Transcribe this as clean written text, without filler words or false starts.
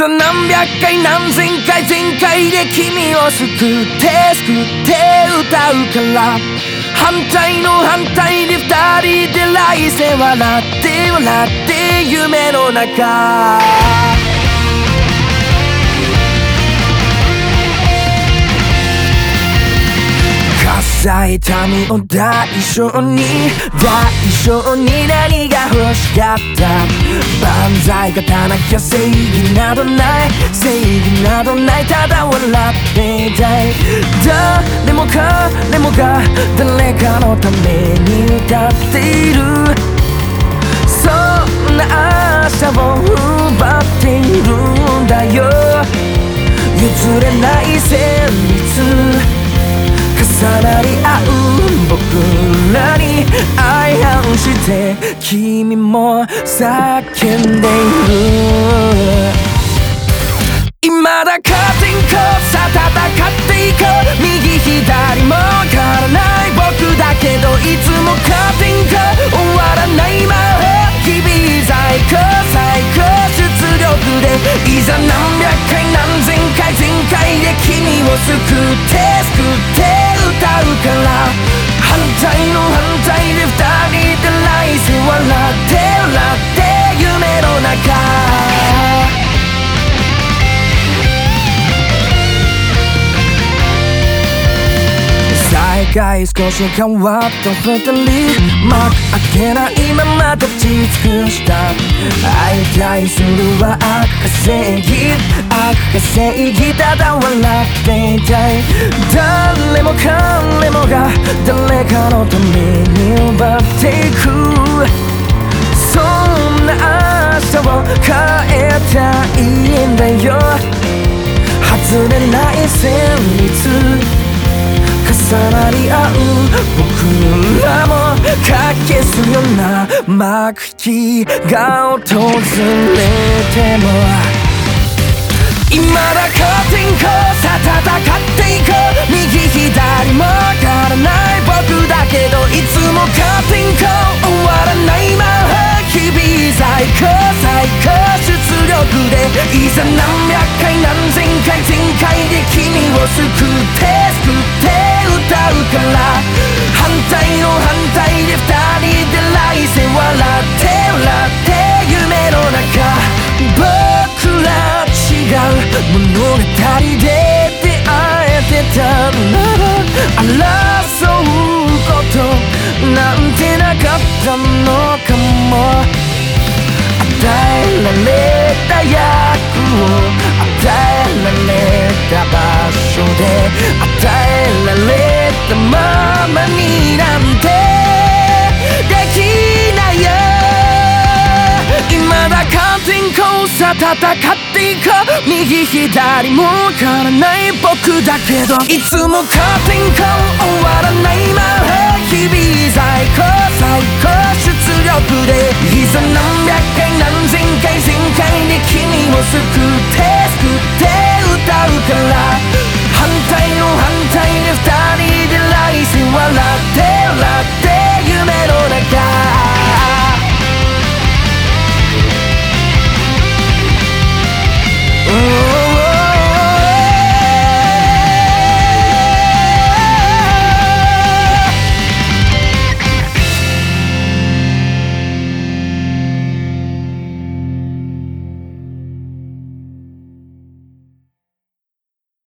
ざ何百回何千回全開で君を救って歌うから反対の反対で二人で来世笑って夢の中痛みを代償に何が欲しかった万歳勝たなきゃ正義などないただ笑っていたい誰もが誰かのために歌っているそんな明日を奪っているんだよ譲れない旋律重なり合う僕らに相反して君も叫んでいる未だカーテンコさ戦っていこう右左もわからない僕だけどいつもカーテンコ終わらない魔法日々最高出力でいざ何百回何千回全開で君を救って歌うから反対の反対で二人で来世笑って夢の中再会少し変わった二人幕開けないまま立ち尽くした相対するは悪か正義ただ笑っていたい誰もが誰かのために奪っていくそんな明日を変えたいんだよ外れない旋律重なり合う僕らも駆けすような幕期が訪れても未だカーテンコさ戦っていこう右左もわからない僕だけどいつもカーテンコ終わらない魔法日々最高出力でいざ何百回何千回全開で君を救って歌うから反対の反対で二人で来世笑って夢の中僕ら違う物語で出会えてたなら争うことなんてなかったのかも与えられた役を与えられた場所で与えられたままになんてできないよ未だカーテンコさ戦っていこう右左もわからない僕だけどいつもカーテンコ終わらない魔法日々最高出力でいざ何百回何千回全開で君を救